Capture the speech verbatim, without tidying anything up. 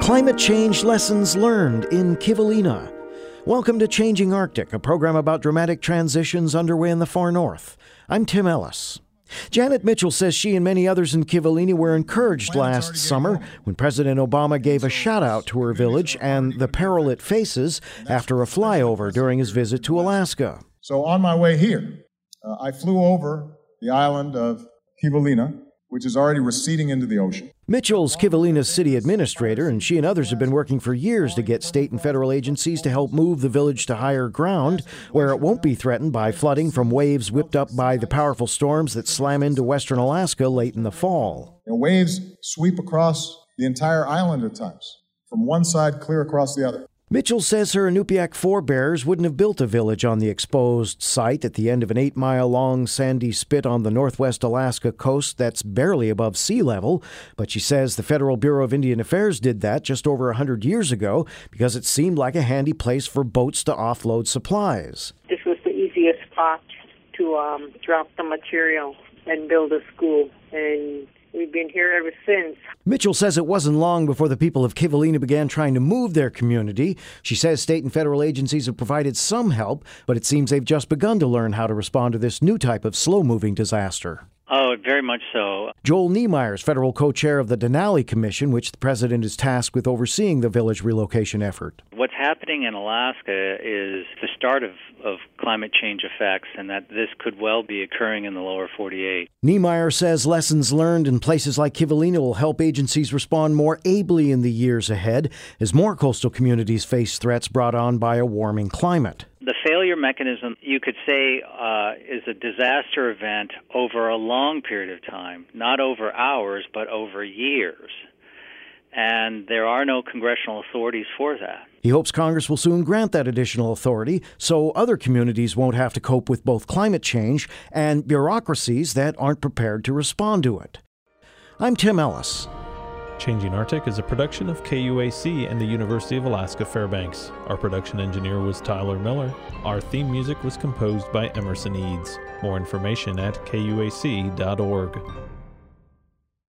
Climate Change Lessons Learned in Kivalina. Welcome to Changing Arctic, a program about dramatic transitions underway in the far north. I'm Tim Ellis. Janet Mitchell says she and many others in Kivalina were encouraged last summer when President Obama gave a shout-out to her village and the peril it faces after a flyover during his visit to Alaska. So on my way here, uh, I flew over the island of Kivalina, which is already receding into the ocean. Mitchell's Kivalina's city administrator, and she and others have been working for years to get state and federal agencies to help move the village to higher ground, where it won't be threatened by flooding from waves whipped up by the powerful storms that slam into western Alaska late in the fall. You know, waves sweep across the entire island at times, from one side clear across the other. Mitchell says her Inupiaq forebears wouldn't have built a village on the exposed site at the end of an eight-mile-long sandy spit on the northwest Alaska coast that's barely above sea level. But she says the Federal Bureau of Indian Affairs did that just over one hundred years ago because it seemed like a handy place for boats to offload supplies. This was the easiest spot to um, drop the material and build a school, and we've been here ever since. Mitchell says it wasn't long before the people of Kivalina began trying to move their community. She says state and federal agencies have provided some help, but it seems they've just begun to learn how to respond to this new type of slow-moving disaster. Oh, very much so. Joel Niemeyer is federal co-chair of the Denali Commission, which the president is tasked with overseeing the village relocation effort. What's happening in Alaska is the start of, of climate change effects, and that this could well be occurring in the lower forty-eight. Niemeyer says lessons learned in places like Kivalina will help agencies respond more ably in the years ahead as more coastal communities face threats brought on by a warming climate. The failure mechanism, you could say, uh, is a disaster event over a long period of time, not over hours, but over years. And there are no congressional authorities for that. He hopes Congress will soon grant that additional authority so other communities won't have to cope with both climate change and bureaucracies that aren't prepared to respond to it. I'm Tim Ellis. Changing Arctic is a production of K U A C and the University of Alaska Fairbanks. Our production engineer was Tyler Miller. Our theme music was composed by Emerson Eads. More information at K U A C dot org.